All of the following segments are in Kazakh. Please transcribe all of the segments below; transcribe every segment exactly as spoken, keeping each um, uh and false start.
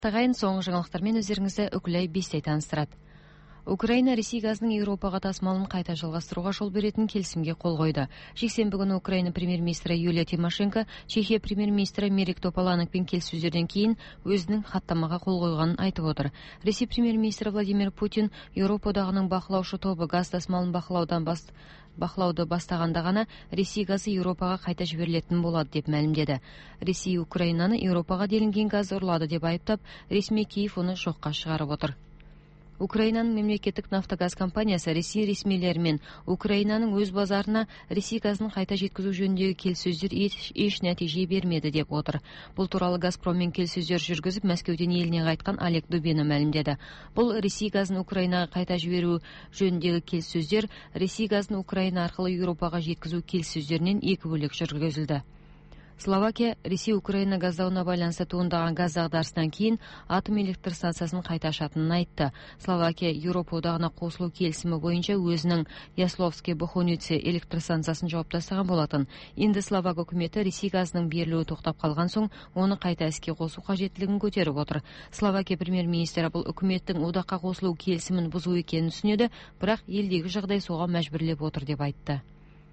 Тағайын соңғы жаңалықтармен өздеріңізді Үкілай Бестей таныстырады. Украина Ресей газының Еуропаға тасымалын қайта жалғастыруға жол беретін келісімге қол қойды. Жексенбі күні Украина премьер-министрі Юлия Тимошенко Чехия премьер-министрі Мерик Тополановпен келіссөздерден кейін өзінің хаттамаға қол қойғанын айтып отыр. Ресей премьер-министрі Владимир Путин Еуропа одағының бақылаушы тобы газ тасымалын бақылаудан бас бақылауды бастағанда ғана Ресей газы Еуропаға қайта жіберілетін болады деп мәлімдеді. Ресей Украинаны Еуропаға делінген газды ұрлады деп айыптап, ресми Киев оны жоққа шығарып отыр. Украинаның мемлекеттік нафтогаз компаниясы Ресей ресмилерімен Украинаның өз базарына Ресей газын қайта жеткізу жөніндегі келіссөздер еш, еш нәтиже бермеді деп отыр. Бұл туралы Газпроммен келіссөздер жүргізіп, Мәскеуден еліне қайтқан Олег Дубина мәлімдеді. Бұл Ресей газын Украинаға қайта жіберу жөніндегі келіссөздер Ресей газын Украина арқылы Еуропаға жеткізу келіссөздерінен екі бөлек жүргізілді. Словакия Ресей Украина газдауына байланысты туындаған газ дағдарысынан кейін атом электр станциясын қайта ашатынын айтты. Словакия Еуропа одағына қосылу келісімі бойынша өзінің Ясловский Бохунице электр станциясын жауып тастаған болатын. Енді Словак үкіметі Ресей газының берілуі тоқтап қалған соң, оны қайта іске қосу қажеттілігін көтеріп отыр. Словакия премьер-министрі бұл үкіметтің одаққа қосылу келісімін бұзу екенін түсінеді, бірақ елдегі жағдай соған мәжбүрлеп отыр деп айтты.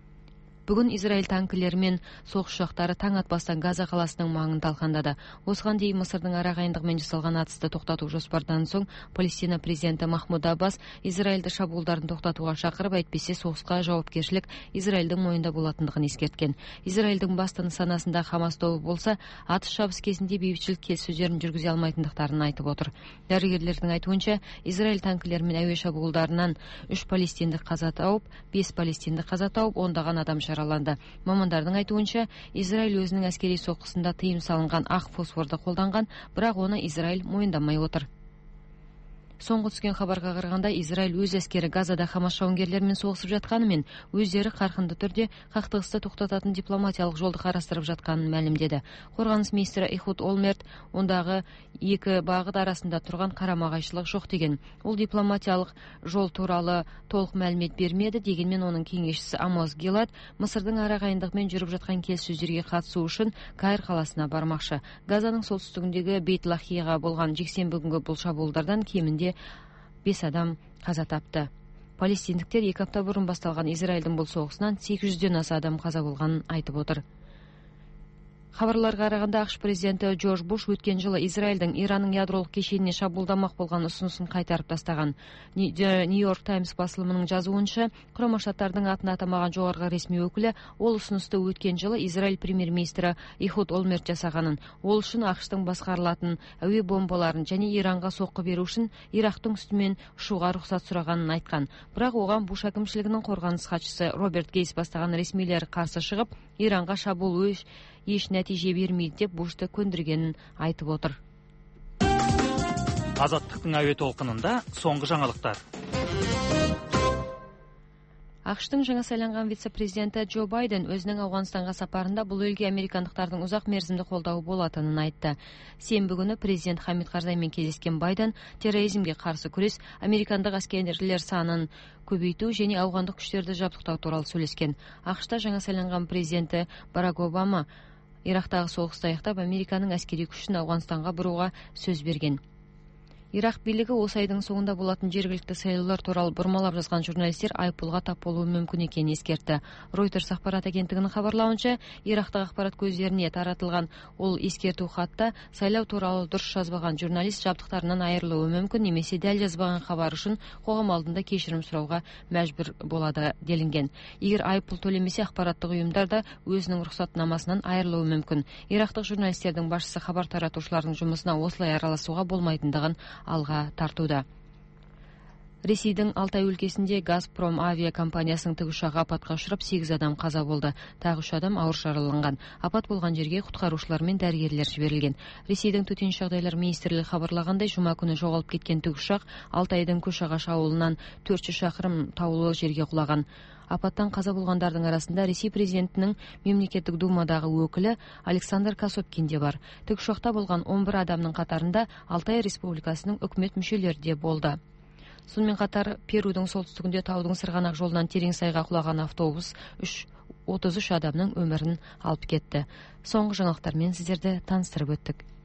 Бүгін Израиль танкілері мен соғыс ұшақтары таң атпастан Газа қаласының маңын талқандады. Осыған дейін Мысырдың арағайындығымен жасалған атысты тоқтату жоспардан соң Палестина президенті Махмуд Аббас Израильді шабуылдарын тоқтатуға шақырып, әйтпесе соғысқа жауапкершілік Израильдің мойнында болатындығын ескерткен. Израильдің басты нысанасында Хамас тобы болса, атыс шабыс кезінде бейбітшілік келіссөздерін жүргізе алмайтындықтарын айтып отыр. Дәрігерлердің айтуынша, Израиль танкілері мен әуе шабуылдарынан үш палестиндік қаза тауып, бес палестиндік қаза тауып, ондаған адам жараланды. Мамандардың айтуынша, Израиль өзінің әскери соққысында тыйым салынған ақ фосфорды қолданған, бірақ оны Израиль мойындамай отыр. Соңғы түскен хабарға қарағанда, Израиль өз әскері Газада Хамас жауынгерлерімен соғысып жатқанымен, өздері қарқынды түрде қақтығысты тоқтататын дипломатиялық жолды қарастырып жатқанын мәлімдеді. Қорғаныс министрі Эхуд Олмерт ондағы екі бағыт арасында тұрған қарама-қайшылық жоқ деген. Ол дипломатиялық жол туралы толық мәлімет бермеді, дегенмен оның кеңесшісі Амос Гилад Мысырдың арағайындығымен жүріп жатқан келіссөздерге қатысу үшін Каир қаласына бармақшы. Газаның солтүстігіндегі Бейт-Лахияға болған жексенбі күнгі бұл шабуылдардан кемінде бес адам қаза тапты. Палестиндіктер екі апта бұрын басталған Израильдің бұл соғысынан сегіз жүзден аса адам қаза болғанын айтып отыр. Хабарларға қарағанда ақш президенті Джордж Буш өткен жылы Израильдің Иранның ядролық кешеніне шабуылдамақ болған ұсынысын қайтарып тастаған. Нью-Йорк Таймс басылымының жазуынша, Құрама Штаттардың атын атамаған жоғарғы ресми өкілі ол ұсынысты өткен жылы Израиль премьер-министрі Эхуд Олмерт жасағанын, ол үшін ақштың басқарылатын әуе бомбаларын және Иранға соққы беру үшін Ирактың үстімен ұшуға рұқсат сұрағанын айтқан. Бірақ оған Буш әкімшілігінің қорғаныс хатшысы Роберт Гейс бастаған ресмилер қарсы шығып, Иранға шабуыл еш нәтиже бермейді деп Бушты көндіргенін айтып отыр. Азаттықтың әуе толқынында соңғы жаңалықтар. ақш-тың жаңа сайланған вице-президенті Джо Байден өзінің Ауғанстанға сапарында бұл елге американдықтардың ұзақ мерзімді қолдауы болатынын айтты. Сенбі күні президент Хамид Карзаймен кездескен Байден терроризмге қарсы күрес, американдық әскерилер санын көбейту және ауғандық күштерді жабдықтау туралы сөйлескен. ақш-та жаңа сайланған президенті Барак Обама Ирактағы соғысты аяқтап, Американың әскери күшін Ауғанстанға бұруға сөз берген. Ирақ билігі осы айдың соңында болатын жергілікті сайлаулар туралы бұрмалап жазған журналистер айыппұлға тап болуы мүмкін екенін ескертті. Reuters ақпарат агенттігінің хабарлауынша, Ирақтағы ақпарат көздеріне таратылған ол ескерту хатта сайлау туралы дұрыс жазбаған журналист жабдықтарынан айырылуы мүмкін, немесе дәл жазбаған хабар үшін қоғам алдында кешірім сұрауға мәжбүр болады делінген. Егер айыппұл төлемесе, ақпараттық ұйымдар да өзінің рұқсатнамасынан айырылуы мүмкін. Ирақтық журналистердің басшысы хабар таратушылардың жұмысына осылай араласуға болмайтындығын алға тартуда. Ресейдің Алтай өлкесінде Газпром авиакомпаниясының тікұшағы апатқа ұшырап, сегіз адам қаза болды. Тағы үш адам ауыр жараланған. Апат болған жерге құтқарушылар мен дәрігерлер жіберілген. Ресейдің төтенше жағдайлар министрлігі хабарлағандай, жұма күні жоғалып кеткен тікұшақ Алтайдың Көшағаш ауылынан төрт жүз шақырым таулы жерге құлаған. Апаттан қаза болғандардың арасында Ресей президентінің мемлекеттік думадағы өкілі Александр Касопкин де бар. Тікұшақта болған он бір адамның қатарында Алтай Республикасының үкімет мүшелері де болды. Сонымен қатар Перудің солтүстігінде таудың сырғанақ жолынан терең сайға құлаған автобус отыз үш адамның өмірін алып кетті. Соңғы жаңалықтармен сіздерді таныстырып өттік.